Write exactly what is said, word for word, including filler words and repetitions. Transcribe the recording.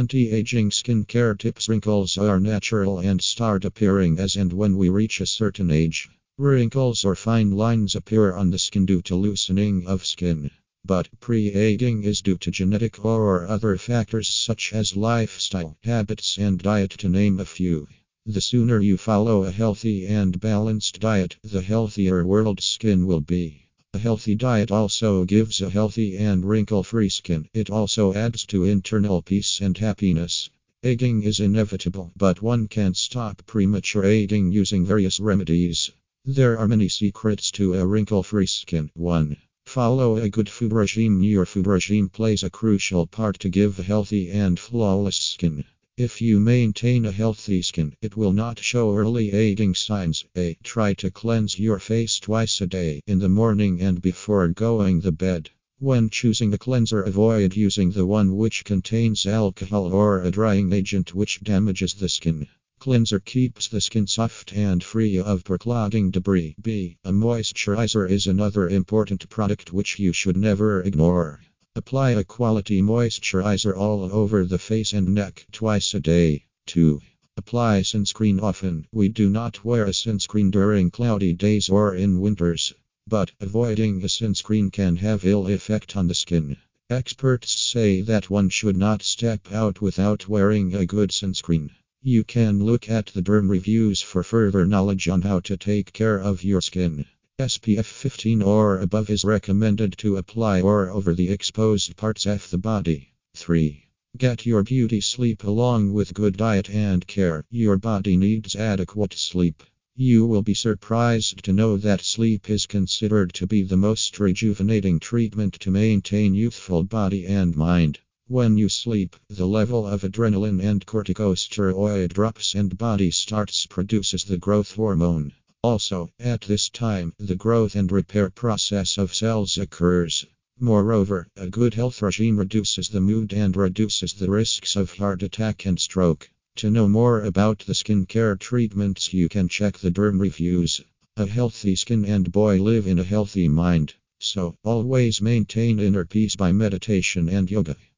Anti-aging skincare tips. Wrinkles are natural and start appearing as and when we reach a certain age. Wrinkles or fine lines appear on the skin due to loosening of skin. But pre-aging is due to genetic or other factors such as lifestyle, habits, and diet, to name a few. The sooner you follow a healthy and balanced diet, the healthier world's skin will be. A healthy diet also gives a healthy and wrinkle-free skin. It also adds to internal peace and happiness. Aging is inevitable, but one can stop premature aging using various remedies. There are many secrets to a wrinkle-free skin. one. Follow a good food regime. Your food regime plays a crucial part to give a healthy and flawless skin. If you maintain a healthy skin, it will not show early aging signs. A. Try to cleanse your face twice a day, in the morning and before going to bed. When choosing a cleanser, avoid using the one which contains alcohol or a drying agent which damages the skin. Cleanser keeps the skin soft and free of pore-clogging debris. B. A moisturizer is another important product which you should never ignore. Apply a quality moisturizer all over the face and neck twice a day. two. Apply sunscreen often. We do not wear a sunscreen during cloudy days or in winters, but avoiding a sunscreen can have ill effect on the skin. Experts say that one should not step out without wearing a good sunscreen. You can look at the derm reviews for further knowledge on how to take care of your skin. S P F fifteen or above is recommended to apply or over the exposed parts of the body. three. Get your beauty sleep along with good diet and care. Your body needs adequate sleep. You will be surprised to know that sleep is considered to be the most rejuvenating treatment to maintain youthful body and mind. When you sleep, the level of adrenaline and corticosteroid drops and body starts produces the growth hormone. Also, at this time, the growth and repair process of cells occurs. Moreover, a good health regime reduces the mood and reduces the risks of heart attack and stroke. To know more about the skincare treatments, you can check the derm reviews. A healthy skin and boy live in a healthy mind. So, always maintain inner peace by meditation and yoga.